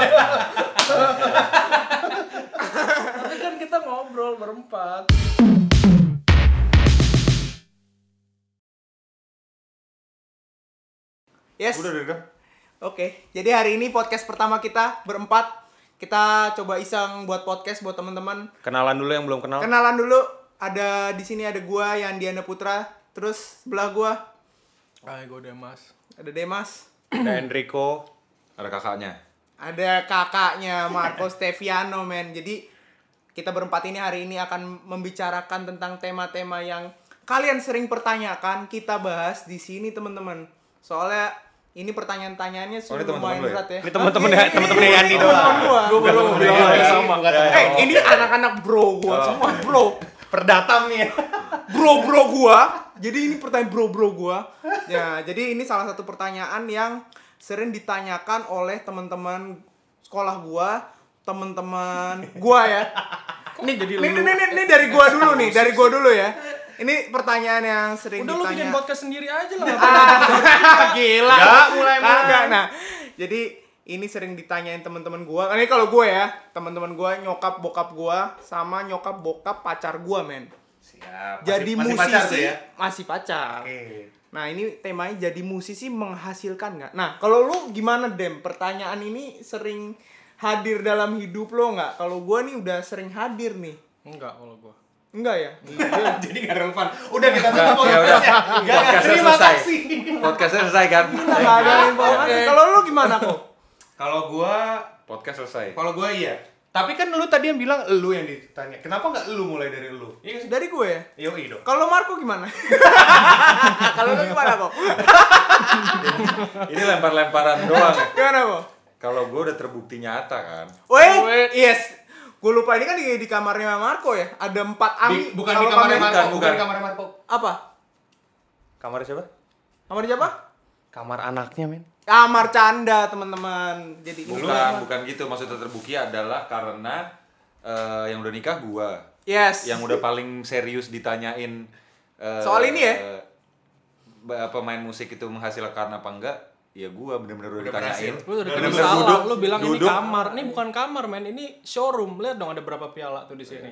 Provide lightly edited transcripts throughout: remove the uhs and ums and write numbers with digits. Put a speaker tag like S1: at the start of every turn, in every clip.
S1: Tapi kan kita ngobrol berempat.
S2: Yes.
S3: Udah.
S2: Oke. Jadi hari ini podcast pertama kita berempat. Kita coba iseng buat podcast buat teman-teman.
S3: Kenalan dulu yang belum kenal.
S2: Kenalan dulu. Ada di sini ada gua Yandiana Putra. Terus sebelah gua
S1: Gue Demas.
S2: ada Demas.
S3: Ada Enrico.
S4: Ada kakaknya.
S2: Ada kakaknya Marco Steviano, men. Jadi kita berempat ini hari ini akan membicarakan tentang tema-tema yang kalian sering pertanyakan. Kita bahas di sini, teman-teman. Soalnya ini pertanyaan-pertanyaannya sudah lumayan berat ya.
S3: Ini teman-temannya Yandi doang.
S2: Teman gua.
S1: Gue baru mau bilang hal yang sama.
S2: Ini anak-anak bro gua semua, bro.
S3: Perdatam nih.
S2: Bro gua. Jadi ini pertanyaan bro gua. Ya, jadi ini salah satu pertanyaan yang sering ditanyakan oleh teman-teman sekolah gua, teman-teman gua ya.
S1: Ini jadi
S2: Ini dari gua dulu nih, dari gua dulu ya. Ini pertanyaan yang sering
S1: udah lu
S2: ditanya.
S1: bikin podcast sendiri aja lah.
S2: Gila.
S3: Nggak, mulai.
S2: Kagak. Nah, jadi ini sering ditanyain teman-teman gua. Ini kalau gua ya, teman-teman gua, nyokap bokap gua sama nyokap bokap pacar gua, men.
S3: Siap.
S2: Jadi
S3: masih
S2: musisi
S3: pacar tuh ya?
S2: masih pacar.
S3: Oke.
S2: Nah, ini temanya jadi musisi menghasilkan nggak? Nah, kalau lu gimana, Dem? Pertanyaan ini sering hadir dalam hidup lo nggak? Kalau gua nih udah sering hadir nih.
S1: Enggak kalau gue.
S2: Enggak ya?
S3: Jadi gak relevan. Udah kita tutup podcastnya.
S4: Podcastnya
S3: Terima
S4: selesai.
S3: kasih.
S4: Podcastnya selesai kan?
S2: Nggak ada informasi. Kalau lu gimana kok?
S3: Kalau gua
S4: Podcast selesai.
S3: iya. Tapi kan lu tadi yang bilang lu yang ditanya. Kenapa nggak lu mulai dari lu? Iya sih.
S2: Dari gue ya?
S3: Yoi dong.
S2: Kalau Marco gimana? Kalau lu gimana kok?
S4: Ini lempar-lemparan doang ya.
S2: Gimana kok?
S4: Kalau gue udah terbukti nyata kan.
S2: Wait, yes. Gue lupa ini kan di kamarnya Marco ya. Ada 4 ami.
S3: Bukan
S2: Kalau
S3: di kamarnya
S2: kamar-
S3: Marco,
S4: bukan.
S3: bukan di kamarnya Marco.
S2: Apa?
S3: Kamar siapa?
S2: Kamar siapa?
S3: Kamar anaknya, men.
S2: Kamar canda, teman-teman. Jadi
S4: Bukan gitu. Maksudnya terbukti adalah karena yang udah nikah gue.
S2: Yes.
S4: Yang udah paling serius ditanyain
S2: Soal ini ya?
S4: Pemain musik itu menghasilkan apa enggak? Ya gue bener-bener udah ditanyain.
S1: Lu udah
S4: Bener-bener
S1: salah.
S4: duduk,
S1: Lu bilang ini
S4: duduk.
S1: kamar. Ini bukan kamar, men. Ini showroom. Lihat dong ada berapa piala tuh di sini.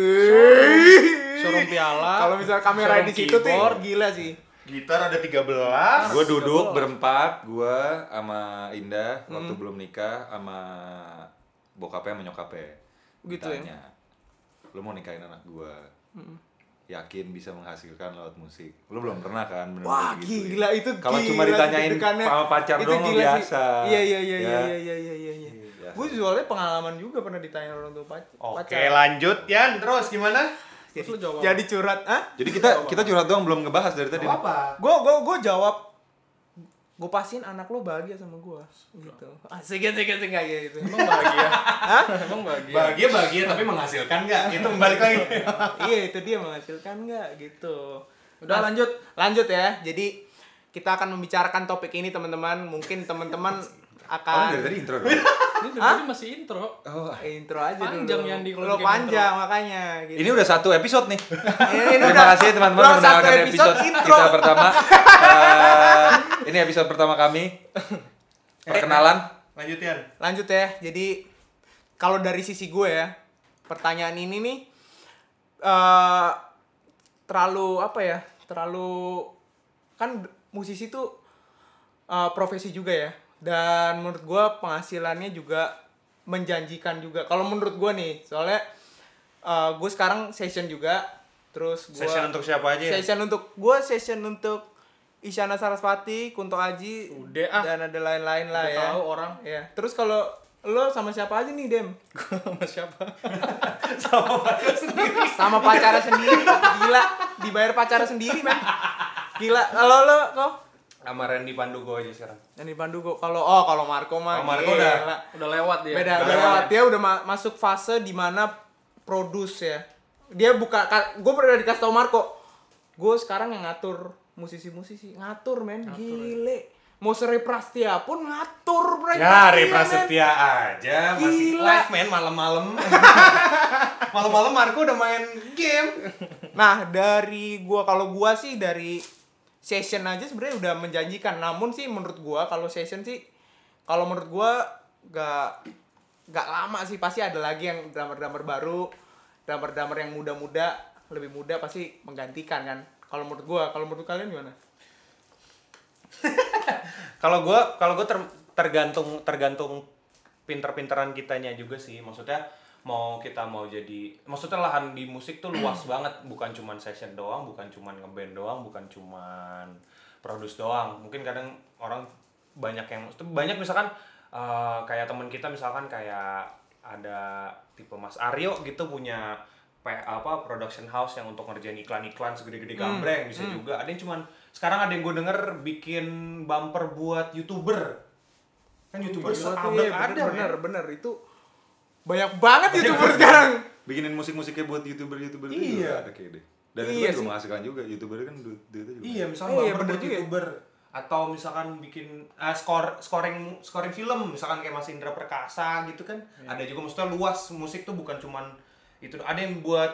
S2: Wih.
S1: Showroom piala.
S2: Kalau misal kamera
S1: showroom
S2: di situ tuh
S1: keyboard.
S2: gila sih.
S3: Gitar ada 13.
S4: Gue duduk berempat, gue sama Indah waktu belum nikah sama bokapnya sama nyokapnya.
S2: Gitu ya?
S4: Ditanya, lu mau nikahin anak gue? Yakin bisa menghasilkan lewat musik? Lu belum pernah kan? Bener-bener
S2: Wah,
S4: gitu.
S2: gila itu
S4: Kalau
S2: gila
S4: cuma
S2: sih
S4: ditanyain
S2: deg-degannya.
S4: sama pacar
S2: Itu
S4: doang mah
S2: gila sih.
S4: biasa.
S2: Iya.
S4: Ya. Biasa.
S2: Gue soalnya pengalaman juga pernah ditanya orang tua pacar.
S3: Oke, lanjut Yan. Terus gimana?
S1: Terus lu jawab.
S2: Jadi curhat,
S4: Jadi kita curhat doang, belum ngebahas dari tadi.
S3: Apa?
S2: Gue jawab, gue pastiin anak lo bahagia sama gue gitu. Asik enggak gitu.
S1: Emang bahagia?
S2: Hah?
S1: Emang bahagia?
S3: Bahagia tapi menghasilkan nggak? Itu balik lagi.
S2: Iya, itu dia menghasilkan enggak gitu.
S1: Udah,
S2: Lanjut ya. Jadi kita akan membicarakan topik ini, teman-teman. Mungkin teman-teman akan
S4: Dari tadi intro dong.
S1: Ini dari tadi masih intro.
S4: Oh,
S2: intro aja
S1: Panjang
S2: dulu.
S1: Yandi kalau
S2: Lo
S1: bikin
S2: panjang makanya gitu.
S4: ini udah 1 episode nih.
S2: Ini
S4: Terima
S2: udah-
S4: kasih teman-teman
S2: udah
S4: yang mendengarkan
S2: satu
S4: episode
S2: intro.
S4: kita pertama. Ini episode pertama kami. Perkenalan.
S3: Lanjut Yan.
S2: Lanjut ya. Jadi kalau dari sisi gue ya, pertanyaan ini nih terlalu apa ya? Terlalu kan musisi tuh profesi juga ya. Dan menurut gue penghasilannya juga menjanjikan juga. Kalau menurut gue nih, soalnya gue sekarang session juga. Terus gue
S3: Session untuk siapa aja ya?
S2: session untuk Isyana Sarasvati, Kunto Aji,
S1: Udah, ah.
S2: dan ada lain-lain lah
S1: Udah
S2: ya.
S1: tahu orang.
S2: Ya. Terus kalau lo sama siapa aja nih, Dem?
S1: Sama siapa?
S2: Sama pacara sendiri. Gila, dibayar pacara sendiri, men. Gila. Kalau lo kok?
S3: Sama Randy Pandugo aja sekarang.
S2: Yang di Pandugo. Kalau Marco mah.
S3: Oh, Marco
S2: gila.
S1: Udah lewat dia.
S2: Beda lewat. Dia udah masuk fase di mana produce ya. Dia buka, gue pernah dikasih tau Marco. Gue sekarang yang ngatur musisi-musisi, ngatur men, gile. Mau Seri Prastia pun ngatur, Bre.
S3: Ya, Ray
S2: Iya,
S3: Prasetya aja masih
S2: Gila.
S3: live men malam-malam. Malam-malam Marco udah main game.
S2: Nah, kalau gua sih dari session aja sebenarnya udah menjanjikan. Namun sih menurut gua kalau session sih, kalau menurut gua nggak lama sih, pasti ada lagi yang drummer-drummer baru, drummer-drummer yang muda-muda, lebih muda pasti menggantikan kan. Kalau menurut gua, kalau menurut kalian gimana?
S3: Kalau gue tergantung pinter-pinteran kitanya juga sih. Maksudnya kita mau jadi, maksudnya lahan di musik tuh luas banget, bukan cuman session doang, bukan cuman ngeband doang, bukan cuman produce doang. Mungkin kadang orang banyak misalkan kayak teman kita misalkan kayak ada tipe Mas Aryo gitu punya production house yang untuk ngerjain iklan-iklan segede-gede gambreng, bisa juga. Ada yang cuman sekarang ada yang gue denger bikin bumper buat YouTuber. Kan YouTuber
S2: Bener itu banyak banget YouTuber sekarang.
S4: Bikinin musik-musiknya buat YouTuber itu
S3: Iya.
S4: juga ada kayak deh. Dan itu
S2: Iya
S4: juga
S2: sih.
S4: menghasilkan juga. YouTuber kan duitnya juga.
S3: Iya, misalnya
S2: Iya,
S3: bumper
S2: bener
S3: buat
S2: juga ya.
S3: YouTuber. Atau misalkan bikin scoring film, misalkan kayak Mas Indra Perkasa gitu kan. Ada juga, maksudnya luas, musik tuh bukan cuman itu. Ada yang buat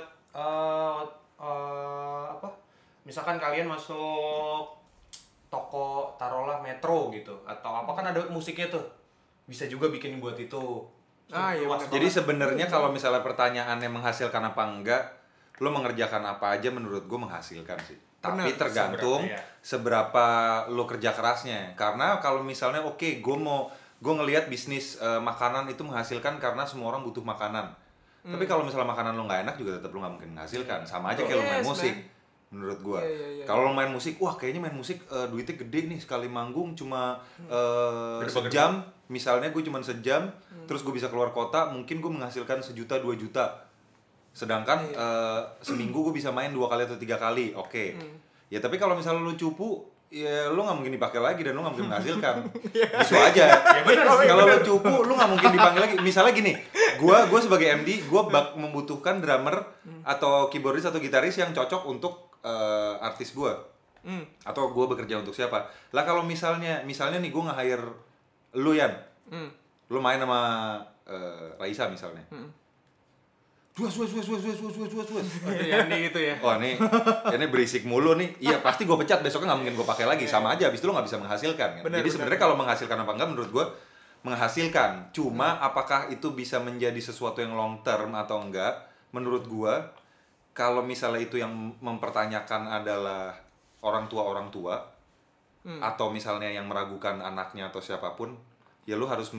S3: misalkan kalian masuk toko taruhlah Metro gitu atau apa, kan ada musiknya tuh. Bisa juga bikin buat itu.
S2: Iya,
S3: Luas
S2: bener.
S4: Jadi
S3: banget.
S4: sebenarnya kalau misalnya pertanyaannya menghasilkan apa enggak, lo mengerjakan apa aja menurut gue menghasilkan sih. Tapi
S2: Bener,
S4: tergantung seberapa lo kerja kerasnya. Karena kalau misalnya gue ngelihat bisnis makanan itu menghasilkan karena semua orang butuh makanan. Tapi kalau misalnya makanan lo nggak enak juga tetap lo nggak mungkin menghasilkan. Sama aja kayak lo main
S2: Yes,
S4: musik.
S2: man.
S4: Menurut gua,
S2: Iya.
S4: kalau lo main musik, wah kayaknya main musik duitnya gede nih, sekali manggung cuma
S3: Gede-gede.
S4: sejam, misalnya gue cuma sejam, terus gue bisa keluar kota, mungkin gue menghasilkan 1 juta 2 juta, sedangkan seminggu gue bisa main 2 kali atau 3 kali, oke. Ya tapi kalau misalnya lo cupu, ya lo nggak mungkin dipakai lagi dan lo nggak mungkin menghasilkan, gitu aja. Kalau lo cupu, lo nggak mungkin dipanggil lagi. Misalnya gini, gue sebagai MD, gue membutuhkan drummer atau keyboardis atau gitaris yang cocok untuk artis gue, atau gue bekerja untuk siapa. Lah kalau misalnya nih gue nge-hire lu Yan, lu main sama Raisa misalnya, duas.
S2: Yang gitu ya.
S4: Oh ini berisik mulu nih. Iya pasti gue pecat, besoknya nggak mungkin gue pakai lagi. Sama aja, abis itu lo nggak bisa menghasilkan kan?
S2: Bener,
S4: Jadi sebenarnya kalau menghasilkan apa enggak, menurut gue menghasilkan. Cuma apakah itu bisa menjadi sesuatu yang long term atau enggak? Menurut gue, kalau misalnya itu yang mempertanyakan adalah orang tua atau misalnya yang meragukan anaknya atau siapapun, ya lu harus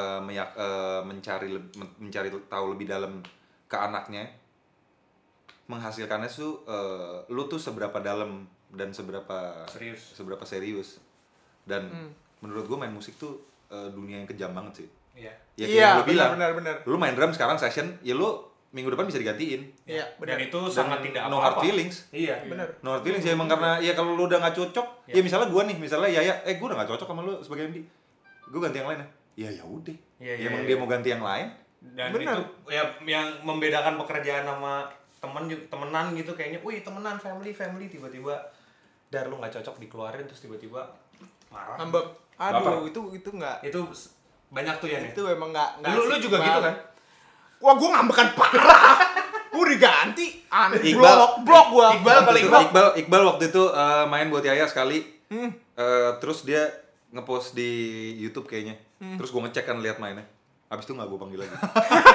S4: mencari tahu lebih dalam ke anaknya. Menghasilkannya tuh lu tuh seberapa dalam dan seberapa serius. Dan menurut gue main musik tuh dunia yang kejam banget sih.
S3: Iya.
S4: Ya kayak yang lu bilang,
S2: benar.
S4: lu main drum sekarang session, ya lu minggu depan bisa digantiin.
S2: Iya, benar.
S3: Dan itu
S4: Dan
S3: sangat tidak
S4: no
S3: apa-apa.
S4: hard feelings.
S3: Iya.
S2: Benar.
S4: No hard feelings ya emang karena ya kalau lu udah gak cocok, ya misalnya gue nih, misalnya Yaya, gue udah gak cocok sama lu sebagai MD, gue ganti yang lain ya. Ya udah.
S3: Iya,
S4: Emang
S3: iya.
S4: dia mau ganti yang lain.
S3: Dan
S2: Benar.
S3: itu ya yang membedakan pekerjaan sama temenan gitu, kayaknya wih temenan family tiba-tiba dar lu nggak cocok dikeluarin terus tiba-tiba marah.
S2: Ngambek.
S3: Baper.
S2: Aduh, itu enggak.
S3: Itu banyak tuh ya nih.
S2: Itu emang enggak.
S3: Lu juga gitu kan?
S2: Wah, gua ngambekan parah. Gua diganti. Aneh.
S4: Iqbal-
S2: Blok gua.
S4: Iqbal waktu itu main buat Yaya sekali. Terus dia ngepost di YouTube kayaknya. Terus gue ngecek kan lihat mainnya. Abis itu nggak gue panggil lagi.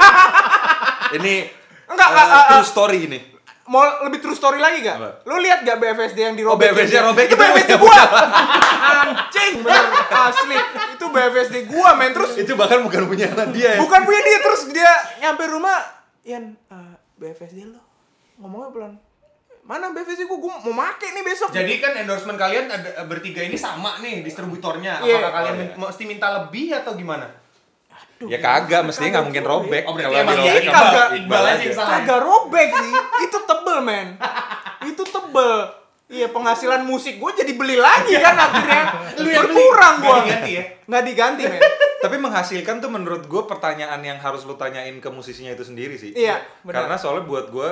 S4: Ini true story ini.
S2: Mau lebih true story lagi gak?
S4: Apa?
S2: Lu lihat gak BFSD yang dirobek?
S4: BFSD yang robek
S2: itu
S4: itu
S2: BFSD
S4: punya
S2: gua. Anjing, bener asli. Itu BFSD gua, men. Terus
S4: Itu bahkan bukan punya dia ya.
S2: bukan punya dia, terus dia nyampe rumah, Yan, BFSD lo ngomongnya pelan. Mana BFSD gua mau make nih besok.
S3: Jadi kan endorsement kalian ada bertiga ini sama nih distributornya.
S2: Iya.
S3: Apakah kalian
S4: Oh, iya.
S3: mesti minta lebih atau gimana?
S4: Ya kagak, mestinya nggak mungkin robek.
S3: Oh, berarti
S4: Kalau
S3: emang
S4: dirobek
S3: Iqbal-
S4: sama
S3: Iqbal
S4: Iqbal
S3: aja
S4: aja.
S3: yang salah.
S2: Kagak robek sih. Itu tebel, men. Itu tebel. Iya, penghasilan musik gue jadi beli lagi kan akhirnya. Berkurang gue.
S3: Nggak diganti ya?
S2: Nggak diganti, men.
S4: Tapi menghasilkan tuh menurut gue pertanyaan yang harus lu tanyain ke musisinya itu sendiri sih.
S2: Iya, benar.
S4: Karena soalnya buat gue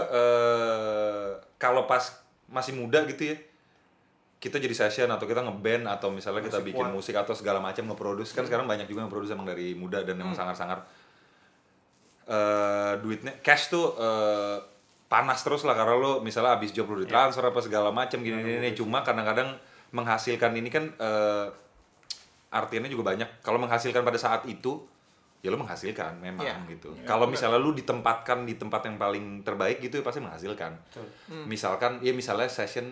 S4: kalau pas masih muda gitu ya, kita jadi session atau kita ngeband atau misalnya kita
S3: Musik
S4: bikin
S3: kuat.
S4: musik atau segala macam nge-produce, kan sekarang banyak juga yang produce emang dari muda dan emang sangar-sangar duitnya cash tuh panas terus lah karena lo misalnya abis job lo ditransfer apa segala macam gini cuma kadang-kadang menghasilkan ini kan artinya juga banyak. Kalau menghasilkan pada saat itu ya lu menghasilkan memang
S2: Iya.
S4: gitu. Kalau misalnya lu ditempatkan di tempat yang paling terbaik gitu ya pasti menghasilkan. Misalkan ya misalnya session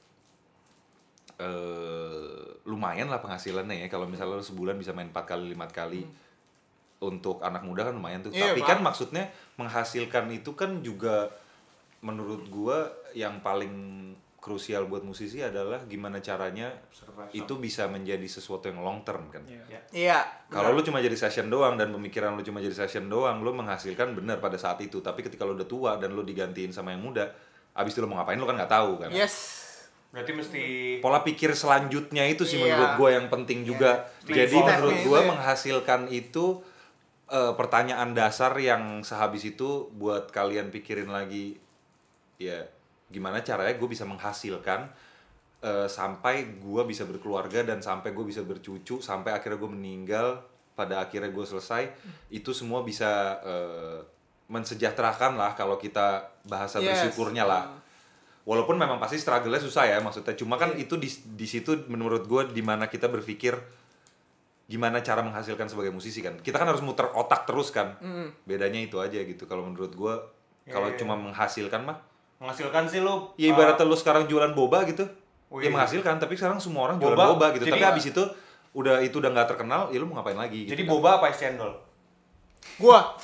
S4: lumayan lah penghasilannya ya kalau misalnya lu sebulan bisa main 4 kali 5 kali. Untuk anak muda kan lumayan tuh.
S2: Iya,
S4: Tapi
S2: Pak.
S4: kan maksudnya menghasilkan itu kan juga menurut gua yang paling krusial buat musisi adalah gimana caranya itu bisa menjadi sesuatu yang long term kan.
S2: Iya.
S4: Kalau lu cuma jadi session doang dan pemikiran lu cuma jadi session doang, lu menghasilkan benar pada saat itu. Tapi ketika lu udah tua dan lu digantiin sama yang muda, abis itu lu mau ngapain lu kan nggak tahu kan.
S2: Yes.
S3: Berarti mesti
S4: Pola pikir selanjutnya itu sih
S2: Iya.
S4: menurut gue yang penting juga. Jadi
S2: Stepnya
S4: menurut
S2: itu
S4: gue
S2: ya.
S4: menghasilkan itu pertanyaan dasar yang sehabis itu buat kalian pikirin lagi. Ya gimana caranya gue bisa menghasilkan sampai gue bisa berkeluarga dan sampai gue bisa bercucu sampai akhirnya gue meninggal pada akhirnya gue selesai itu semua bisa mensejahterakan lah kalau kita bahasa
S2: Yes.
S4: bersyukurnya lah. Walaupun memang pasti struggle-nya susah ya maksudnya. Cuma kan itu di situ menurut gue dimana kita berpikir gimana cara menghasilkan sebagai musisi kan. Kita kan harus muter otak terus kan. Bedanya itu aja gitu. Kalau menurut gue kalau cuma menghasilkan mah
S3: menghasilkan sih lu.
S4: ya ibaratnya lu sekarang jualan boba gitu.
S3: Oh
S4: Ya
S3: iya.
S4: menghasilkan tapi sekarang semua orang jualan
S3: Boba,
S4: boba gitu.
S3: jadi-
S4: Tapi abis itu udah nggak terkenal, ya lu mau ngapain lagi gitu.
S3: Jadi
S4: kan.
S3: boba apa es cendol?
S2: Gua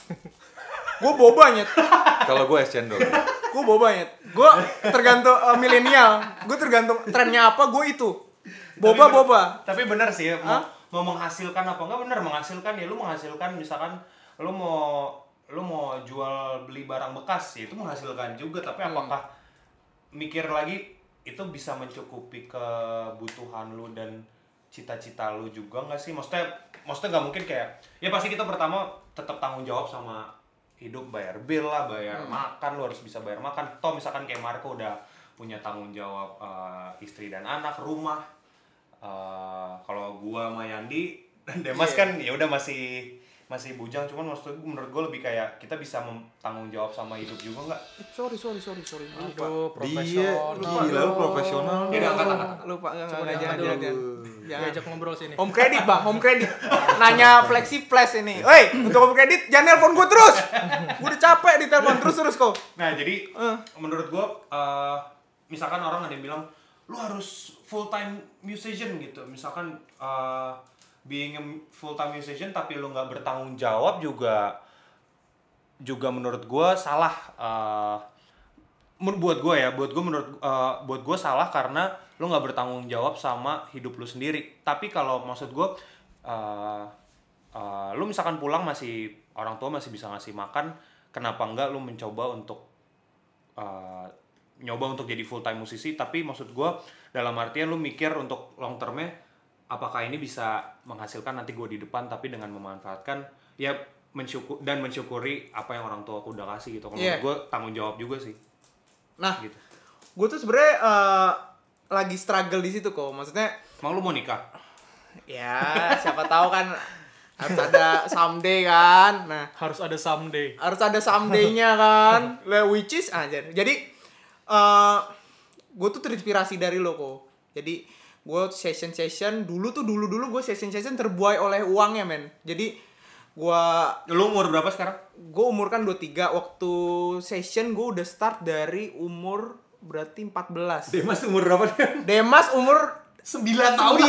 S2: boba nyet.
S4: Kalau gue es cendol.
S2: Gue boba nyet. Gue tergantung milenial. Gue tergantung trennya apa, gue itu. Boba.
S3: Tapi benar sih mau menghasilkan apa enggak benar menghasilkan ya lu menghasilkan misalkan lu mau jual beli barang bekas ya itu menghasilkan juga tapi apakah mikir lagi itu bisa mencukupi kebutuhan lu dan cita-cita lu juga nggak sih maksudnya nggak mungkin kayak ya pasti kita pertama tetap tanggung jawab sama hidup bayar bill lah bayar makan lu harus bisa bayar makan toh misalkan kayak Marco udah punya tanggung jawab istri dan anak rumah. Kalau gua sama Yandi dan Demas kan ya udah masih bujang cuman menurut gua lebih kayak kita bisa tanggung jawab sama hidup juga nggak?
S2: Sorry.
S1: Aduh,
S4: Dia
S1: profesional.
S4: gila lu profesional.
S3: Ya udah angkat.
S2: Lupa
S1: Coba
S2: enggak
S1: jangan
S2: jangan.
S1: Gue ajak ngobrol sini.
S2: Home credit bang, home credit. Nanya flexi flash ini. Woi, untuk home credit jangan nelpon gue terus. Gue udah capek ditelepon terus kok.
S3: Nah jadi menurut gua misalkan orang ada yang bilang lu harus full time musician gitu misalkan being a full time musician tapi lu nggak bertanggung jawab juga menurut gua salah buat gua salah karena lu nggak bertanggung jawab sama hidup lu sendiri tapi kalau maksud gua lu misalkan pulang masih orang tua masih bisa ngasih makan kenapa enggak lu mencoba untuk nyoba untuk jadi full time musisi tapi maksud gue dalam artian lu mikir untuk long termnya apakah ini bisa menghasilkan nanti gue di depan tapi dengan memanfaatkan ya mensyukuri apa yang orang tua aku udah kasih gitu kalau menurut gue tanggung jawab juga sih
S2: Nah,
S3: gitu.
S2: gue tuh sebenarnya lagi struggle di situ kok. Maksudnya
S3: Emang lu mau nikah?
S2: ya siapa tahu kan harus ada someday kan. Nah,
S1: Harus ada someday.
S2: harus ada someday-nya kan. Which is aja. Jadi gue tuh terinspirasi dari lo kok. Jadi gue session dulu gue session terbuai oleh uangnya men. Jadi
S3: Lu umur berapa sekarang?
S2: gue umur kan 23 waktu session gue udah start dari umur berarti 14.
S3: Demas umur berapa dia?
S2: Demas umur
S3: 9
S2: tahun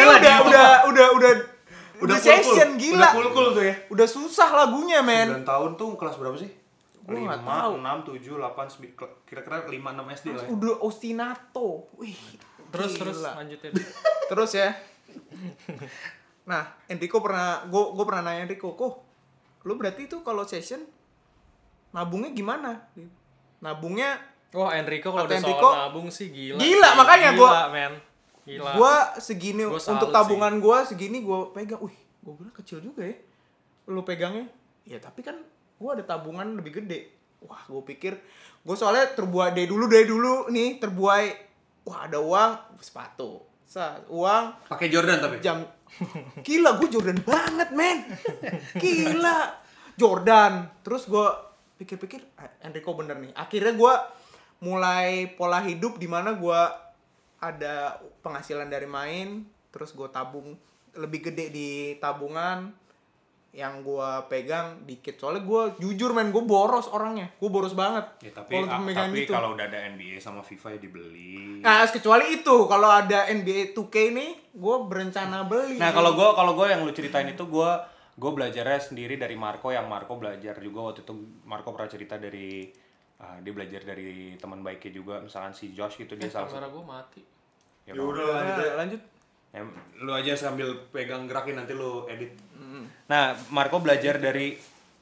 S2: udah session gila.
S3: Udah cool tuh ya.
S2: Udah susah lagunya men.
S3: 9 tahun tuh kelas berapa sih?
S2: Gua
S3: 5,
S2: nggak tahu.
S3: 6, 7, 8, kira-kira 5, 6 SD lah ya.
S2: Udah ostinato. Wih.
S1: Terus
S2: gila.
S1: lanjutin.
S2: Terus ya. Nah, Enrico pernah gue pernah nanya Enrico, "Kok lu berarti itu kalau session nabungnya gimana?" Nabungnya
S1: Wah, Enrico kalau udah
S2: Enrico,
S1: soal nabung sih gila.
S2: gila,
S1: sih.
S2: makanya
S1: Gila, men. Gila.
S2: gua segini
S1: Gua salut
S2: untuk tabungan gua segini gua pegang. Wih, gua bilang kecil juga ya. Lu pegangnya. Ya, tapi kan gua ada tabungan lebih gede. Wah, gua pikir gua soalnya terbuai dari dulu nih, terbuai. Wah, ada uang sepatu. Uang
S3: Pakai Jordan tapi.
S2: jam. Gila, gue Jordan banget, men. Gila. Jordan. Terus gue pikir-pikir, Enrico bener nih. Akhirnya gue mulai pola hidup di mana gue ada penghasilan dari main. Terus gue tabung lebih gede di tabungan. yang gue pegang dikit. Soalnya gue jujur gue boros orangnya. Gue boros banget.
S3: Ya, tapi
S2: kalau untuk megang gitu.
S3: kalau udah ada NBA sama FIFA ya dibeli.
S2: Nah, kecuali itu kalau ada NBA 2K nih, gue berencana beli.
S3: Nah, kalau gue yang lu ceritain itu gue belajarnya sendiri dari Marco, yang Marco belajar juga waktu itu. Marco pernah cerita dari dia belajar dari teman baiknya juga, misalkan si Josh gitu, dia salah
S1: Kamera gue mati.
S3: Ya
S4: udah
S2: lanjut.
S3: Ya, lu aja sambil pegang gerakin, nanti lu edit. Nah, Marco belajar dari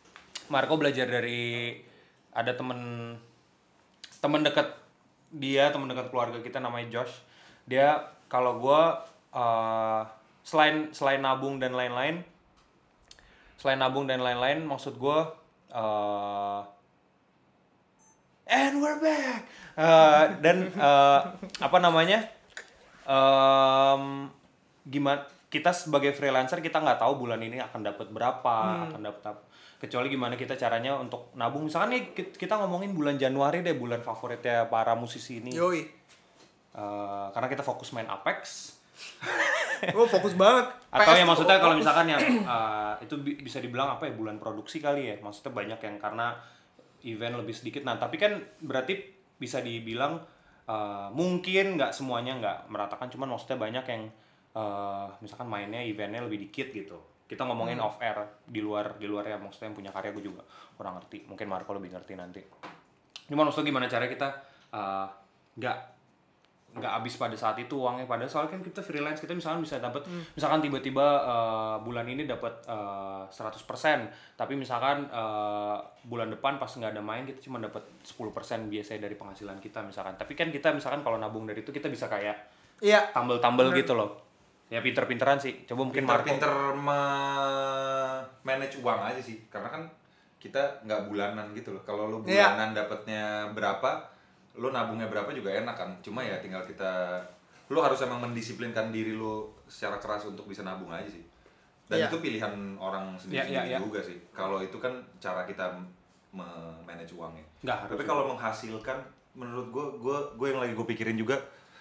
S3: ada temen dekat dia, temen dekat keluarga kita namanya Josh. Dia kalau gue selain nabung dan lain-lain, maksud gue and we're back. Apa namanya? Gimana kita sebagai freelancer, kita nggak tahu bulan ini akan dapat berapa, akan dapat apa. Kecuali gimana kita caranya untuk nabung. Misalkan nih kita ngomongin bulan Januari deh, bulan favoritnya para musisi ini.
S2: Yoi.
S3: Karena kita fokus main Apex.
S2: Gue fokus banget.
S3: Atau ya maksudnya kalau misalkan yang itu bisa dibilang apa ya, bulan produksi kali ya. Maksudnya banyak yang karena event lebih sedikit. Nah, tapi kan berarti bisa dibilang mungkin nggak semuanya nggak meratakan, cuman maksudnya banyak yang misalkan mainnya eventnya lebih dikit gitu. Kita ngomongin off air, di luar ya, maksudnya yang punya karya gue juga kurang ngerti. Mungkin Marco lebih ngerti nanti. Cuman maksudnya gimana cara kita nggak habis pada saat itu uangnya, padahal soalnya kan kita freelance, kita misalkan bisa dapat misalkan tiba-tiba bulan ini dapat 100%, tapi misalkan bulan depan pas nggak ada main kita cuma dapat 10% biasanya dari penghasilan kita misalkan. Tapi kan kita misalkan kalau nabung dari itu kita bisa kayak tambel gitu loh. Ya pinter-pinteran sih. Coba mungkin
S4: pinter manage uang aja sih, karena kan kita nggak bulanan gitu loh. Kalau lu bulanan dapatnya berapa, lu nabungnya berapa juga enak kan. Cuma ya tinggal lu harus emang mendisiplinkan diri lu secara keras untuk bisa nabung aja sih. Dan itu pilihan orang sendiri-sendiri juga sih. Kalau itu kan cara kita manage uangnya. Tapi kalau menghasilkan, menurut gue yang lagi gue pikirin juga,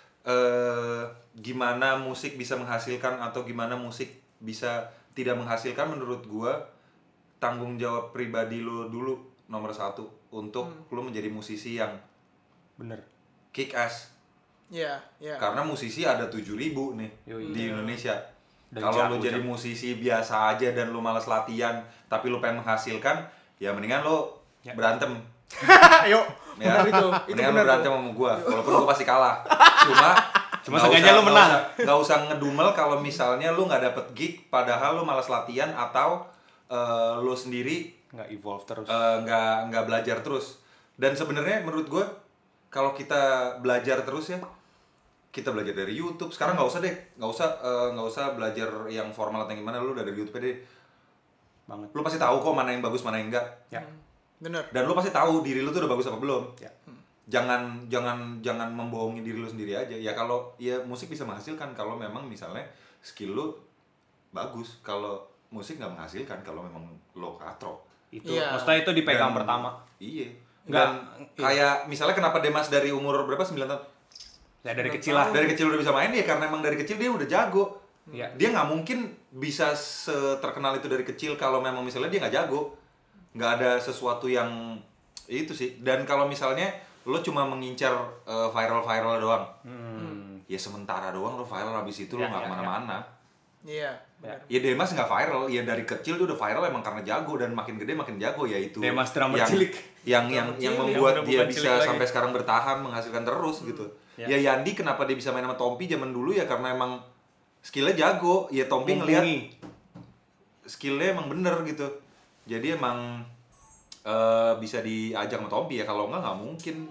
S4: gimana musik bisa menghasilkan atau gimana musik bisa tidak menghasilkan. Menurut gue tanggung jawab pribadi lu dulu nomor 1 untuk lu menjadi musisi yang
S3: bener
S4: kick ass. Karena musisi ada 7.000 nih di Indonesia. Kalau lu jadi musisi biasa aja dan lu malas latihan tapi lu pengen menghasilkan, ya mendingan lu berantem.
S2: Yuk, benar itu
S4: Mendingan lu berantem sama gua, walaupun gua pasti kalah. Cuma
S3: sengaja lu menang.
S4: Nggak usah ngedumel kalau misalnya lu nggak dapet gig padahal lu malas latihan atau lu sendiri
S3: nggak evolve terus,
S4: nggak belajar terus. Dan sebenarnya menurut gua kalau kita belajar terus ya, kita belajar dari YouTube. Sekarang nggak usah belajar yang formal atau gimana, lu udah dari YouTube deh.
S3: Banget.
S4: Lu pasti tahu kok mana yang bagus, mana yang enggak.
S3: Ya.
S2: Bener.
S4: Dan lu pasti tahu diri lu tuh udah bagus apa belum.
S3: Ya.
S4: Jangan membohongi diri lu sendiri aja. Ya kalau ya musik bisa menghasilkan kalau memang misalnya skill lu bagus. Kalau musik nggak menghasilkan kalau memang lo katro.
S3: Itu maksudnya itu dipegang pertama.
S4: Iya. Dan kayak misalnya kenapa Demas dari umur berapa, 9 tahun?
S3: Ya dari kecil lah.
S4: Dari kecil udah bisa main ya karena emang dari kecil dia udah jago.
S3: Ya.
S4: Dia nggak mungkin bisa terkenal itu dari kecil kalau memang misalnya dia nggak jago. Nggak ada sesuatu yang itu sih. Dan kalau misalnya lo cuma mengincar viral doang, ya sementara doang lo viral, habis itu lo nggak kemana-mana.
S2: Iya.
S4: Ya Demas nggak viral, ya dari kecil dia udah viral emang karena jago, dan makin gede makin jago, ya itu
S3: Demas drummer cilik
S4: yang membuat dia bisa
S1: cilik
S4: sampai
S1: lagi.
S4: sekarang bertahan menghasilkan terus gitu. Ya Yandi kenapa dia bisa main sama Tompi zaman dulu ya karena emang skillnya jago. Ya Tompi ngelihat skillnya emang bener gitu, jadi emang bisa diajak sama Tompi ya. Kalau nggak mungkin.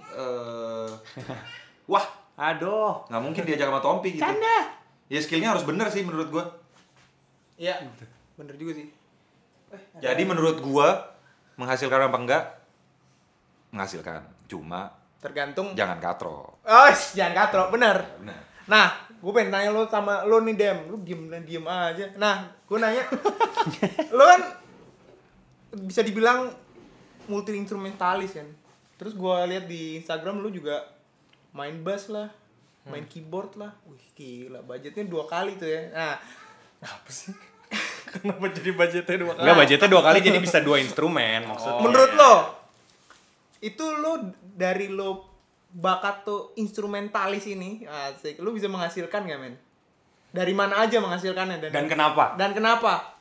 S4: Wah,
S3: aduh,
S4: nggak mungkin diajak sama Tompi gitu.
S3: Canda.
S4: Ya skillnya harus bener sih menurut gua.
S2: Iya. Bener juga sih.
S4: Jadi menurut gua menghasilkan apa enggak? Menghasilkan. Cuma
S2: Tergantung.
S4: jangan katro.
S2: Jangan katro, bener.
S4: Benar.
S2: Nah, gue pengen nanya lo sama lo nih Dem, lo diem aja. Nah, gue nanya, lo kan bisa dibilang multi instrumentalis kan. Terus gue lihat di Instagram lo juga main bass lah, main keyboard lah. Wih gila, budgetnya 2 kali tuh ya. Nah, apa sih?
S1: Kenapa jadi budgetnya 2 kali?
S3: Enggak, budgetnya 2 kali jadi bisa 2 instrumen maksudnya.
S2: Menurut lo, itu lo dari lo bakat tuh instrumentalis ini, asik, lo bisa menghasilkan gak men? Dari mana aja menghasilkannya
S3: Dan kenapa?
S2: Dan kenapa?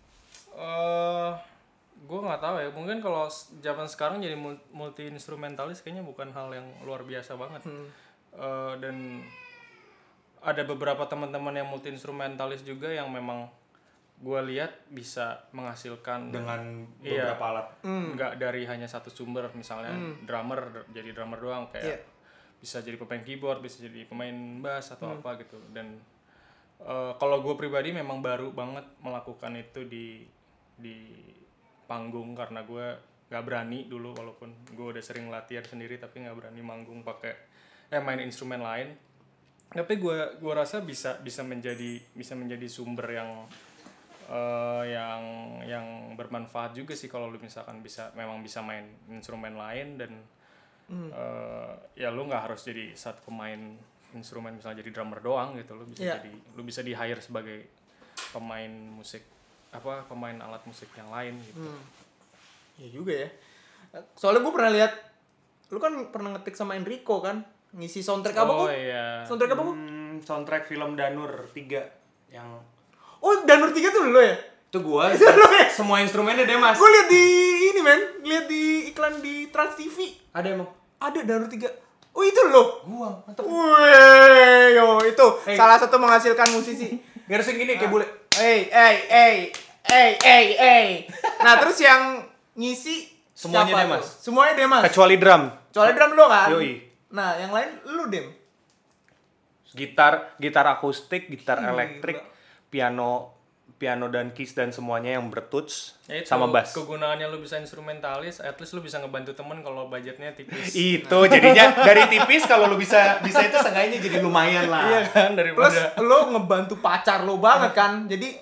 S1: Gue nggak tahu ya. Mungkin kalau zaman sekarang jadi multi instrumentalis kayaknya bukan hal yang luar biasa banget. Dan ada beberapa teman-teman yang multi instrumentalis juga yang memang gue lihat bisa menghasilkan
S3: Dengan
S1: iya,
S3: beberapa alat.
S1: nggak dari hanya satu sumber, misalnya drummer jadi drummer doang, kayak bisa jadi pemain keyboard, bisa jadi pemain bass atau apa gitu. Dan kalau gue pribadi memang baru banget melakukan itu di panggung, karena gue nggak berani dulu, walaupun gue udah sering latihan sendiri tapi nggak berani manggung pakai main instrumen lain. Tapi gue rasa bisa menjadi sumber yang bermanfaat juga sih kalau lu misalkan memang bisa main instrumen lain. Dan ya lu nggak harus jadi satu pemain instrumen, misalnya jadi drummer doang gitu. Lu bisa di hire sebagai pemain musik, pemain alat musik yang lain gitu.
S2: Ya juga ya. Soalnya gue pernah lihat, lu kan pernah ngetik sama Enrico kan, ngisi soundtrack apa kok?
S1: Iya.
S2: Soundtrack apa kok?
S3: Soundtrack film Danur 3 yang
S2: Oh, Danur 3 tuh lo ya?
S3: itu gua semua instrumennya Demas.
S2: Gue lihat di ini men, lihat di iklan di Trans TV.
S3: Ada emang.
S2: Ada Danur 3. Oh, itu lo.
S3: Gua, mantap.
S2: Wih, yo itu salah satu menghasilkan musisi.
S3: Garisnya gini kayak bule.
S2: Nah, terus yang ngisi
S3: Semuanya
S2: siapa
S3: Demas.
S2: tuh? Semuanya Demas.
S3: Kecuali drum.
S2: Soalnya drum lo kan?
S3: Yoi.
S2: Nah, yang lain lu Dem.
S3: Gitar akustik, gitar
S2: Gila.
S3: elektrik, piano dan keys dan semuanya yang bertuts
S1: Ya itu,
S3: sama bass.
S1: kegunaannya lu bisa instrumentalis, at least lu bisa ngebantu temen kalau budgetnya tipis.
S3: Itu jadinya dari tipis kalau lu bisa itu seenggaknya jadi lumayan lah.
S1: Iya kan,
S2: Plus
S1: daripada
S2: lo ngebantu pacar lo banget kan. Jadi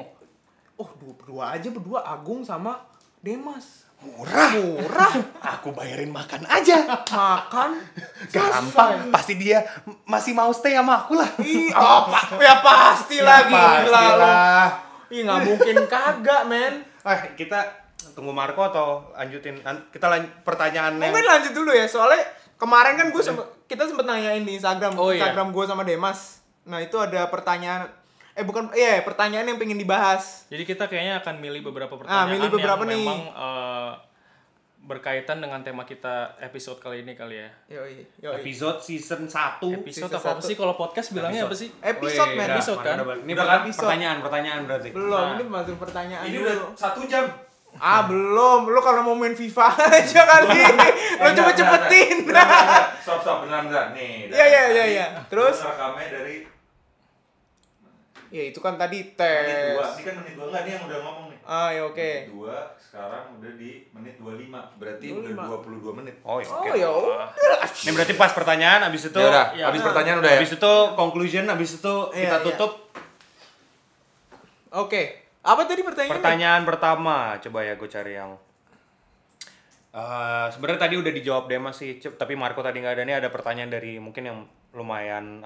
S2: berdua Agung sama Demas. Murah.
S3: Aku bayarin makan aja.
S2: Makan
S3: Gampang. Pasti dia masih mau stay sama aku lah.
S2: Ya pasti lagi.
S3: Pastilah.
S2: Ih, nggak mungkin kagak, men.
S3: Kita tunggu Marco atau lanjutin pertanyaan yang
S2: Mungkin lanjut dulu ya, soalnya kemarin kan kita sempet nanyain di Instagram gue sama Demas. Nah, itu ada pertanyaan pertanyaan yang pengen dibahas.
S1: jadi kita kayaknya akan milih beberapa pertanyaan
S2: milih beberapa
S1: yang
S2: nih.
S1: memang berkaitan dengan tema kita episode kali ini kali ya.
S2: Yoi.
S3: episode season 1.
S1: Episode
S2: Season
S1: apa
S2: satu.
S1: sih kalau podcast bilangnya apa sih?
S2: Episode, men.
S1: Episode kan?
S3: Ini
S4: Udah
S3: bukan
S4: kan?
S3: pertanyaan berarti.
S2: Belum, ini masuk pertanyaan
S4: Ini
S2: dulu.
S4: udah 1 jam.
S2: Belum. Lo kalau mau main FIFA aja kali. Lo coba cepetin.
S4: Stop, beneran. Nih.
S2: Iya. Terus?
S4: Rekamnya dari
S2: Ya itu kan tadi
S4: menit 2.
S2: tes.
S4: Ini kan menit 2 enggak, dia yang udah ngomong nih.
S2: Ya oke.
S4: Menit 2, sekarang udah di menit 25. Berarti udah 22 menit.
S3: Oh, ya oke.
S2: Ya
S3: Ini berarti pas pertanyaan, abis itu
S4: Ya udah,
S1: ya.
S4: habis pertanyaan udah ya.
S3: abis itu conclusion, abis itu kita
S2: Iya.
S3: tutup.
S2: Oke. Apa tadi pertanyaannya?
S3: Pertanyaan pertama, coba ya gue cari yang sebenarnya tadi udah dijawab Demas sih, tapi Marco tadi nggak ada. Nih ada pertanyaan dari mungkin yang lumayan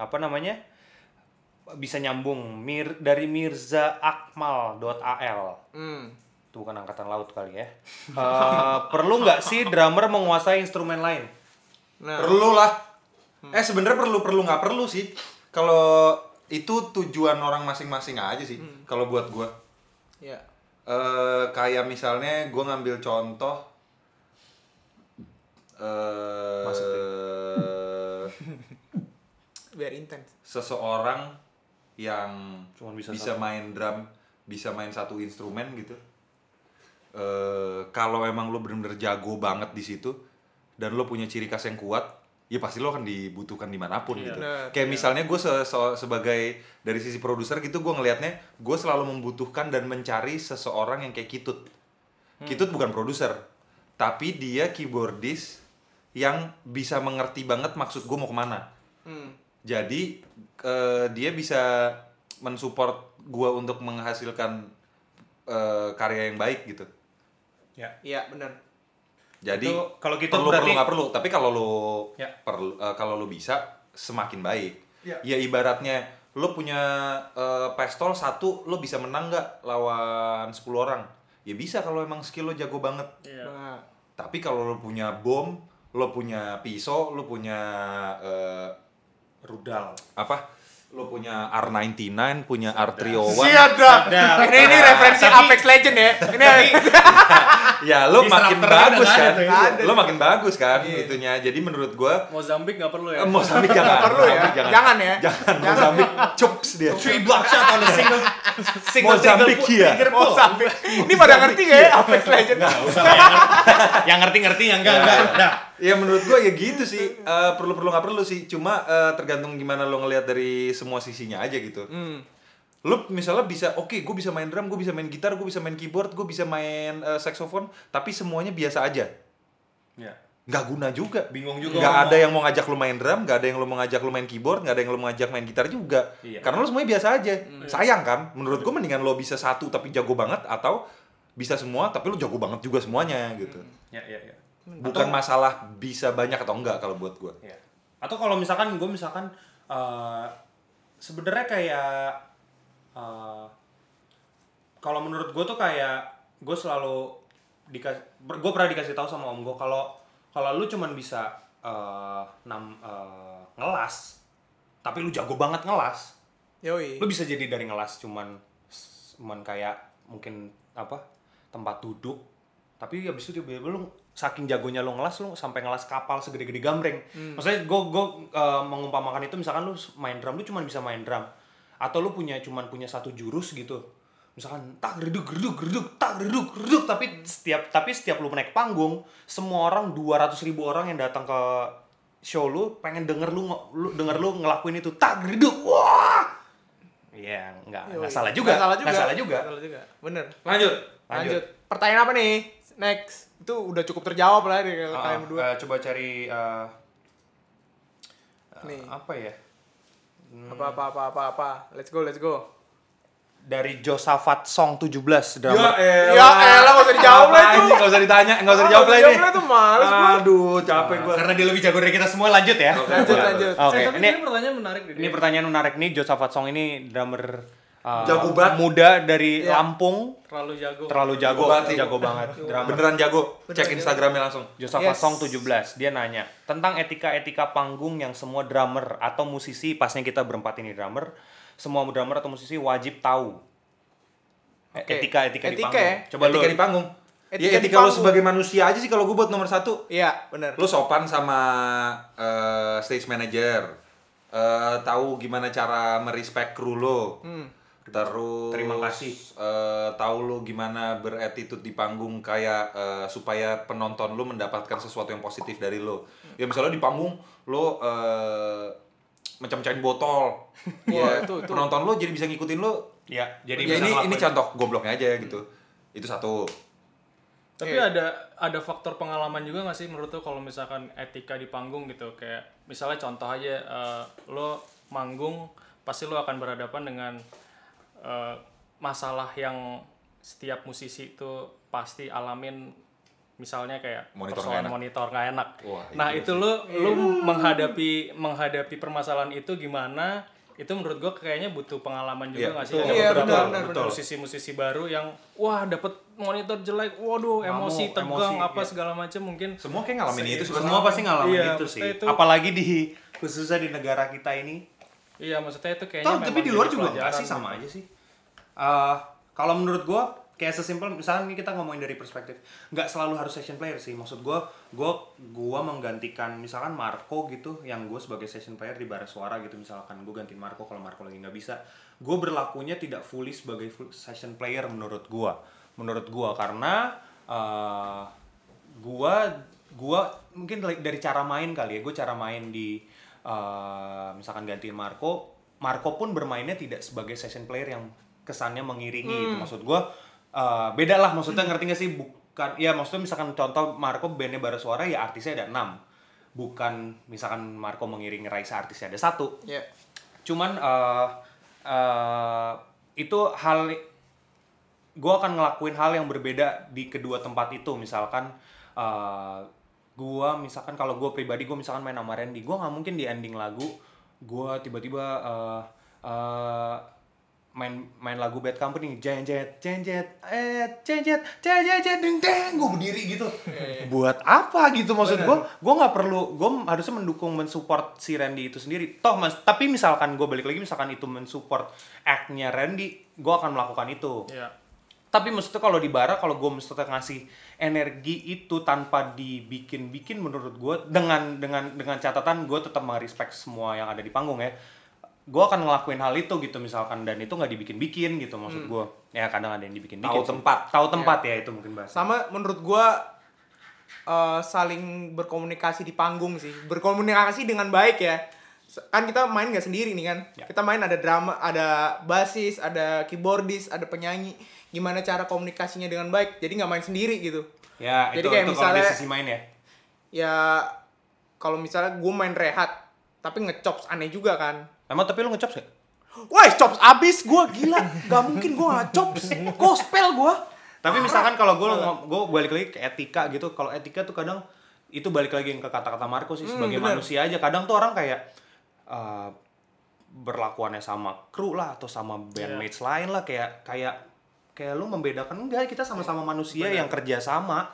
S3: bisa nyambung dari mirzaakmal.al. Itu bukan angkatan laut kali ya. Perlu nggak sih drummer menguasai instrumen lain?
S2: Nah,
S4: Perlu lah. Sebenarnya perlu nggak perlu sih. Kalau itu tujuan orang masing-masing aja sih. Kalau buat gua.
S2: ya.
S4: Kayak misalnya gua ngambil contoh
S2: Biar intens.
S4: seseorang yang
S3: Cuman bisa
S4: main drum, bisa main satu instrumen gitu. Kalau emang lo bener-bener jago banget di situ dan lo punya ciri khas yang kuat, ya pasti lo akan dibutuhkan dimanapun gitu.
S2: Bener,
S4: Kayak misalnya gue sebagai dari sisi produser gitu, gue ngelihatnya gue selalu membutuhkan dan mencari seseorang yang kayak Kitut. Kitut bukan produser, tapi dia keyboardist yang bisa mengerti banget maksud gue mau kemana. Jadi dia bisa mensupport gue untuk menghasilkan karya yang baik gitu.
S2: Iya, benar.
S4: Jadi
S3: kalau gitu
S4: perlu
S3: berarti
S4: nggak perlu, tapi kalau lo
S3: Ya.
S4: kalau lo bisa semakin baik.
S2: Ya.
S4: Ya ibaratnya lo punya pistol 1, lo bisa menang nggak lawan 10 orang? Ya bisa kalau emang skill lo jago banget.
S2: Nah,
S4: Tapi kalau lo punya bom, lo punya pisau, lo punya
S3: Rudal.
S4: apa? Lo punya R99, punya R301.
S2: siap. Ini referensi Apex Legend ya. Ini
S4: Ya lo makin bagus kan.
S2: Ada.
S4: Lo makin bagus kan itunya. Jadi menurut gua
S1: Mozambik nggak perlu ya.
S4: Mozambik jangan.
S2: perlu ya. Jangan ya.
S4: Jangan Mozambik cups dia.
S3: 3 bloodshot on a single
S4: Mozambik ya.
S2: Mau sampai. Ini pada ngerti nggak ya Apex Legend?
S3: Nggak usah lah, yang ngerti-ngerti yang enggak. Nah,
S4: Ya menurut gua ya gitu sih. Perlu nggak perlu sih. Cuma tergantung gimana lo ngelihat dari semua sisinya aja gitu. Lo misalnya bisa, oke, gue bisa main drum, gue bisa main gitar, gue bisa main keyboard, gue bisa main saxophone, tapi semuanya biasa aja.
S3: ya.
S4: Nggak guna juga.
S3: Bingung juga
S4: Nggak
S3: ngomong.
S4: ada yang mau ngajak lo main drum, nggak ada yang lo mau ngajak lo main keyboard, nggak ada yang lo mau ngajak main gitar juga.
S3: Iya.
S4: Karena lo semuanya biasa aja. Sayang kan? Menurut gue mendingan lo bisa 1 tapi jago banget, atau bisa semua tapi lo jago banget juga semuanya gitu.
S3: Ya.
S4: Bukan masalah bisa banyak atau enggak kalau buat gue.
S3: Ya. Atau kalau misalkan gue sebenarnya kayak kalau menurut gue tuh kayak gue selalu gue pernah dikasih tahu sama om gue kalau lu cuman bisa ngelas tapi lu jago banget ngelas,
S2: Yoi.
S3: lu bisa jadi dari ngelas cuman kayak mungkin tempat duduk, tapi habis itu tiba-tiba lu saking jagonya lu ngelas, lu sampai ngelas kapal segede-gede gambreng. Maksudnya gue mengumpamakan itu, misalkan lu main drum, lu cuma bisa main drum, atau lu cuman punya 1 jurus gitu, misalkan tak reduk tak reduk, tapi setiap lu naik panggung, semua orang 200.000 orang yang datang ke show lu pengen denger lu ngelakuin itu tak reduk, wah, ya nggak salah juga.
S2: Bener.
S3: Lanjut.
S2: Pertanyaan apa nih? Next. Itu udah cukup terjawab lah dari kalian berdua.
S3: Coba cari
S2: Nih.
S3: apa ya?
S2: Apa. Let's go.
S3: Dari Josafat Song 17 drama.
S2: Ya elah, nggak usah dijawab lah itu.
S4: Nggak usah ditanya, nggak usah dijawab lah ini.
S2: Dijawab lah itu, males gua.
S4: Aduh, capek gua.
S3: Karena dia lebih jago dari kita semua, lanjut ya.
S2: Lanjut.
S3: Oke,
S1: Tapi
S3: ini
S1: pertanyaan menarik
S3: ini pertanyaan menarik nih. Josafat Song ini drummer
S4: Jago banget.
S3: muda dari Lampung,
S1: terlalu jago.
S3: jago banget. Drummer.
S4: Beneran jago. Cek Instagramnya langsung.
S3: Josafat
S2: Yes.
S3: Song 17, dia nanya tentang etika panggung yang semua drummer atau musisi, pasnya kita berempat ini drummer, semua drummer atau musisi wajib tahu.
S2: Oke.
S3: Etika di
S2: Etika
S3: panggung.
S2: ya?
S3: Coba
S4: Etika
S3: lu
S4: di panggung.
S2: Etika
S4: Ya
S2: di
S4: etika lo
S2: panggung.
S4: sebagai manusia aja sih kalau gue buat nomor 1.
S2: Iya, bener.
S4: Lo sopan sama stage manager. Tahu gimana cara merespect kru lo. Terus
S3: Terima kasih.
S4: tahu lo gimana beretitude di panggung kayak supaya penonton lo mendapatkan sesuatu yang positif dari lo. Ya misalnya di panggung lo mecah-mecahin botol. Ya,
S2: itu.
S4: penonton lo jadi bisa ngikutin lo.
S3: ya, jadi
S4: Ya
S3: bisa
S4: ini
S3: ngelakuin.
S4: contoh gobloknya aja gitu. Itu 1.
S1: Tapi
S2: Iya.
S1: ada faktor pengalaman juga nggak sih menurut lo kalau misalkan etika di panggung gitu, kayak misalnya contoh aja lo manggung pasti lo akan berhadapan dengan masalah yang setiap musisi itu pasti alamin, misalnya kayak
S4: Monitor
S1: persoalan
S4: nggak enak.
S1: monitor nggak enak.
S4: Wah,
S1: Nah
S4: itu
S1: itu lo menghadapi permasalahan itu gimana? Itu menurut gue kayaknya butuh pengalaman juga
S4: Iya,
S1: nggak sih?
S4: betul.
S1: Ada
S2: Iya,
S1: beberapa
S2: benar.
S1: musisi-musisi baru yang wah dapet monitor jelek, waduh emosi, tegang, apa segala macam mungkin.
S4: Semua kayak ngalamin itu sih.
S3: Semua pasti ngalamin
S1: Iya,
S3: itu sih.
S1: maksudnya itu-
S3: Apalagi khususnya di negara kita ini.
S1: Iya, maksudnya itu kayaknya
S3: Tapi di luar juga nggak
S1: pelajaran
S3: sih, sama
S1: gitu.
S3: aja sih. Kalau menurut gue kayak sesimpel misalnya ini kita ngomongin dari perspektif, nggak selalu harus session player sih. Maksud gue menggantikan misalkan Marco gitu, yang gue sebagai session player di Bara Suara gitu, misalkan gue gantiin Marco kalau Marco lagi nggak bisa, gue berlakunya tidak fully sebagai session player menurut gue karena gue mungkin dari cara main kali ya, gue cara main di misalkan gantiin Marco pun bermainnya tidak sebagai session player yang kesannya mengiringi gitu. Maksud gue beda lah, maksudnya ngerti gak sih? Bukan, ya maksudnya misalkan contoh Marco bandnya Bara Suara ya artisnya ada 6, bukan misalkan Marco mengiringi Raisa artisnya ada 1.
S2: Iya.
S3: Cuman itu gue akan ngelakuin hal yang berbeda di kedua tempat itu. Misalkan misalkan kalau gue pribadi, gue misalkan main sama Randy, gue nggak mungkin di ending lagu gue tiba-tiba main lagu Bad Company, deng deng, gue berdiri gitu. Buat apa gitu maksud gue? Gue nggak perlu, gue harusnya mendukung, mensupport si Randy itu sendiri. Toh tapi misalkan gue balik lagi, misalkan itu mensupport act-nya Randy, gue akan melakukan itu.
S1: Iya.
S3: Tapi maksudnya kalau di bara, kalau gue maksudnya ngasih energi itu tanpa dibikin-bikin, menurut gue dengan catatan gue tetap merespect semua yang ada di panggung ya. Gue akan ngelakuin hal itu gitu misalkan, dan itu nggak dibikin-bikin gitu maksud gue. Ya kadang ada yang dibikin-bikin. Tahu tempat ya itu mungkin bahasa.
S2: Sama menurut gua saling berkomunikasi di panggung sih. Berkomunikasi dengan baik ya. Kan kita main nggak sendiri nih kan.
S3: Ya.
S2: Kita main ada drama, ada bassis, ada keyboardis, ada penyanyi. Gimana cara komunikasinya dengan baik? Jadi nggak main sendiri gitu.
S3: Ya,
S2: jadi
S3: itu
S2: kayak
S3: kalau
S2: misalnya
S3: di sisi main ya.
S2: Ya kalau misalnya gue main rehat tapi ngechops aneh juga kan.
S3: Emang tapi lu ngechops gak?
S2: Wah, chops abis gue gila. Gak mungkin gue gak chops. Gospel gue.
S3: Tapi misalkan kalau gue balik lagi ke etika gitu. Kalau etika tuh kadang itu balik lagi ke kata-kata Marco sih, sebagai manusia aja. Kadang tuh orang kayak berlakuannya sama kru lah atau sama bandmates lain lah, kayak lu membedakan. Enggak, kita sama-sama manusia yang kerja sama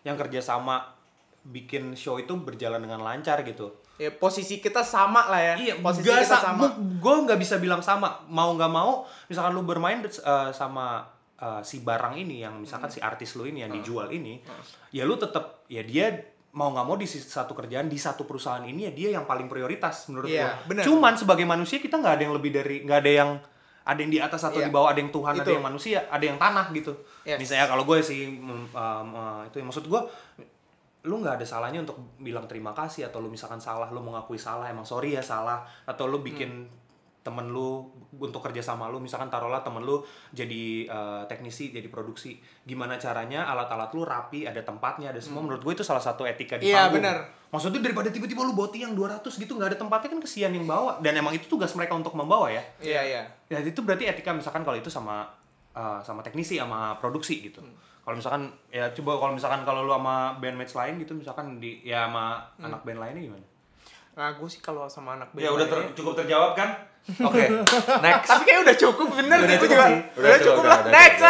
S3: bikin show itu berjalan dengan lancar gitu.
S2: Ya posisi kita sama lah ya.
S3: Iya,
S2: posisi kita sama.
S3: Gue nggak bisa bilang sama. Mau nggak mau, misalkan lu bermain sama si barang ini, yang misalkan si artis lu ini yang dijual ini, ya lu tetap, ya dia mau nggak mau di satu kerjaan, di satu perusahaan ini, ya dia yang paling prioritas menurut gue.
S2: Bener.
S3: Cuman sebagai manusia kita nggak ada yang lebih dari, nggak ada yang di atas atau di bawah, ada yang Tuhan,
S2: itu.
S3: ada yang manusia, ada yang tanah gitu.
S2: Yes.
S3: Misalnya kalau gue sih itu maksud gue, lu nggak ada salahnya untuk bilang terima kasih, atau lu misalkan salah, lu mengakui salah, emang sorry ya salah, atau lu bikin temen lu untuk kerja sama lu, misalkan taruhlah temen lu jadi teknisi, jadi produksi, gimana caranya alat-alat lu rapi, ada tempatnya, ada semua. Menurut gue itu salah satu etika di panggung. Iya benar. Maksudnya daripada tiba-tiba lu bawa tiang 200 gitu nggak ada tempatnya, kan kesian yang bawa, dan emang itu tugas mereka untuk membawa ya.
S2: Iya.
S3: Ya itu berarti etika, misalkan kalau itu sama teknisi, sama produksi gitu. Kalau misalkan ya coba kalau lu sama bandmates lain gitu, misalkan sama anak band lainnya gimana?
S2: Nah, gue sih kalau sama anak band.
S4: Ya udah cukup terjawab kan? Oke. Next.
S2: Tapi kayak udah cukup bener.
S4: Udah cukup lah. Next.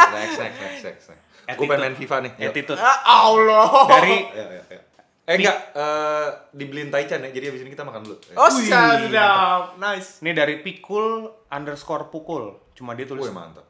S4: Gue pengen main FIFA nih.
S3: Attitude.
S2: Allah.
S3: Dari
S4: enggak, dibeliin Taichan ya. Jadi abis ini kita makan dulu.
S2: Oh, sedap. Nice.
S3: Ini dari pikul_pukul. Cuma dia tulis
S4: mantap.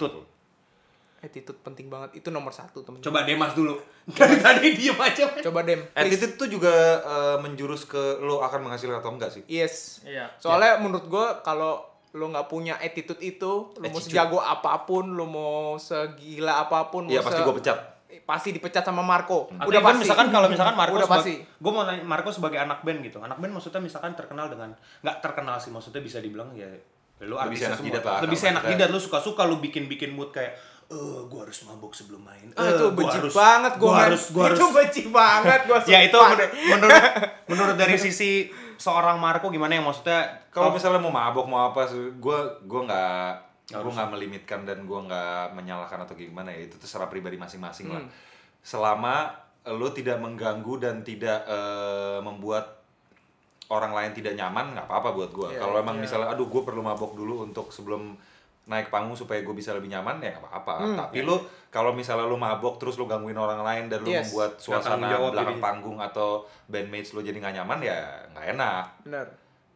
S2: Attitude penting banget. Itu nomor 1, teman.
S3: Coba Demas dulu. Dari tadi diem aja.
S2: Coba Dem.
S4: Attitude tuh juga menjurus ke lo akan menghasilkan atau enggak sih?
S2: Yes.
S1: Iya.
S2: Soalnya menurut gue kalau lo nggak punya attitude itu, lo mau sejago apapun, lo mau segila apapun,
S4: iya pasti gue pecat.
S2: Pasti dipecat sama Marco.
S3: Atau udah pasti. Misalkan Marco
S2: udah pasti.
S3: Gue mau nanya Marco sebagai anak band gitu. Anak band maksudnya misalkan terkenal dengan, nggak terkenal sih, maksudnya bisa dibilang ya lu artis semua. Lebih enak jidat, lu suka-suka lu bikin mood kayak gue harus mabok sebelum main.
S2: Itu benci banget gue harus. Itu benci banget gue.
S3: Ya itu menurut dari sisi seorang Marco gimana, yang maksudnya
S4: kalau misalnya mau mabok mau apa, gue nggak melimitkan dan gue nggak menyalahkan atau gimana ya, itu terserah pribadi masing-masing lah. Selama lo tidak mengganggu dan tidak membuat orang lain tidak nyaman, nggak apa-apa buat gue. Kalau emang misalnya gue perlu mabok dulu untuk sebelum naik panggung supaya gue bisa lebih nyaman, ya nggak apa-apa. Tapi lo kalau misalnya lo mabok terus lo gangguin orang lain dan lo membuat suasana belakang panggung atau bandmates lo jadi nggak nyaman, ya nggak enak.
S2: Benar.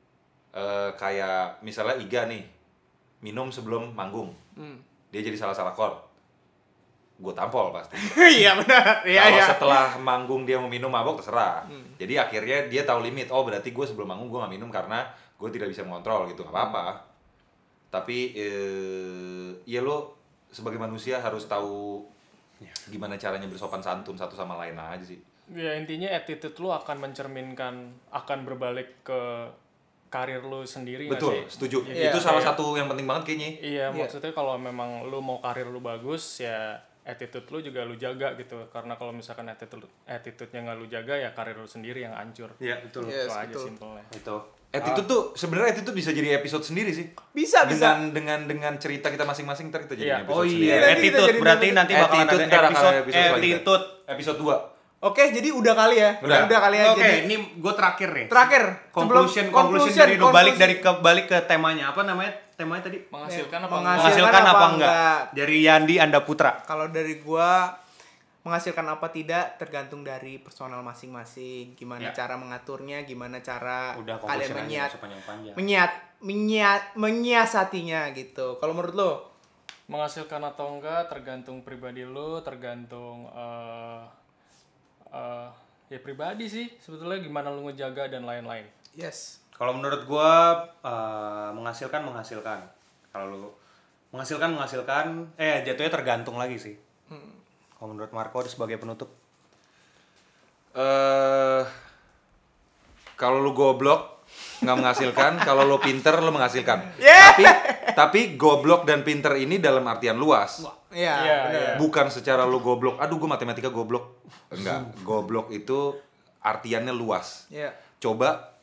S4: Kayak misalnya Iga nih minum sebelum manggung, dia jadi salah chord, gue tampol pasti.
S2: Iya benar.
S4: Kalau setelah manggung dia mau minum mabok terserah. Jadi akhirnya dia tahu limit. Oh berarti gue sebelum manggung gue nggak minum karena gue tidak bisa mengontrol gitu, nggak apa-apa. Tapi ya lo sebagai manusia harus tahu gimana caranya bersopan santun satu sama lain aja sih.
S1: Ya intinya attitude lo akan mencerminkan, akan berbalik ke karir lo sendiri.
S4: Betul,
S1: sih?
S4: setuju.
S1: Jadi,
S4: itu salah satu yang penting banget kayaknya.
S1: Iya, maksudnya kalau memang lo mau karir lo bagus, ya attitude lo juga lo jaga gitu. Karena kalau misalkan attitude-nya nggak lo jaga, ya karir lo sendiri yang hancur.
S3: Iya, betul.
S1: Itu aja simpelnya.
S3: Itu.
S4: Attitude tuh sebenarnya attitude bisa jadi episode sendiri sih.
S2: Bisa.
S4: Dengan cerita kita masing-masing ntar kita jadi episode
S3: sendiri.
S4: sendiri.
S3: Attitude berarti nanti bakalan ada
S4: episode 2.
S2: Oke, jadi udah kali ya. Udah kali ya.
S3: Oke, ini gue terakhir nih.
S2: Terakhir.
S3: Conclusion dari balik ke temanya. Apa namanya? temanya tadi?
S1: Menghasilkan apa
S3: Menghasilkan apa enggak? Dari Yandi Anda Putra.
S2: Kalau dari gua menghasilkan apa tidak tergantung dari personal masing-masing. Gimana cara mengaturnya, gimana cara kalian menyiasatinya gitu. Kalau menurut lo?
S1: Menghasilkan atau enggak tergantung pribadi lo, tergantung ya pribadi sih sebetulnya, gimana lu ngejaga dan lain-lain.
S2: Yes.
S3: Kalau menurut gua menghasilkan. Kalau lu menghasilkan jatuhnya tergantung lagi sih. Kalau menurut Marco sebagai penutup.
S4: Kalau lu goblok nggak menghasilkan, kalau lu pinter lu menghasilkan. Tapi goblok dan pinter ini dalam artian luas.
S2: Iya, benar.
S4: Bukan secara lu goblok, aduh gue matematika goblok. Enggak, goblok itu artiannya luas.
S2: Iya.
S4: Coba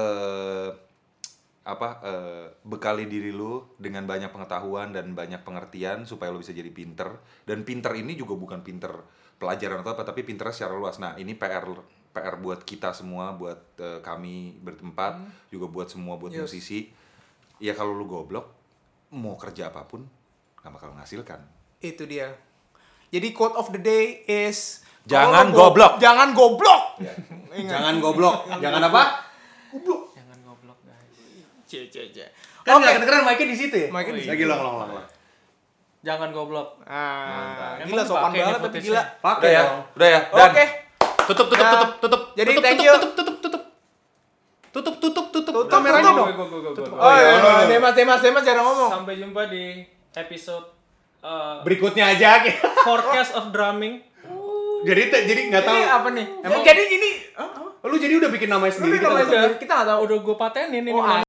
S4: bekali diri lu dengan banyak pengetahuan dan banyak pengertian supaya lu bisa jadi pinter. Dan pinter ini juga bukan pinter pelajaran atau apa, tapi pinternya secara luas. Nah, ini PR buat kita semua, buat kami bertempat, juga buat semua, buat musisi. Ya kalau lu goblok, mau kerja apapun gak bakal menghasilkan.
S2: Itu dia. Jadi quote of the day is
S4: Jangan goblok.
S2: Jangan goblok.
S3: Jangan goblok. Jangan apa?
S2: Goblok.
S1: Jangan goblok, guys.
S3: Kan enggak kedengeran mic-nya di situ ya?
S2: Mic-nya di situ.
S3: Lagi long.
S1: Jangan goblok.
S2: Gila sopan banget tapi gila.
S4: Udah ya. Dan
S2: Oke.
S3: Tutup.
S2: Jadi thank you.
S3: Tutup
S2: kameranya dong. Oh iya, Demas jangan ngomong.
S1: Sampai jumpa di episode
S3: berikutnya aja.
S1: Forecast of Drumming.
S3: Jadi nggak tahu.
S2: Ini apa nih?
S3: Emang
S2: Jadi ini
S3: lu jadi udah bikin namanya sendiri.
S2: kita nggak tahu.
S1: Udah gue patenin ini.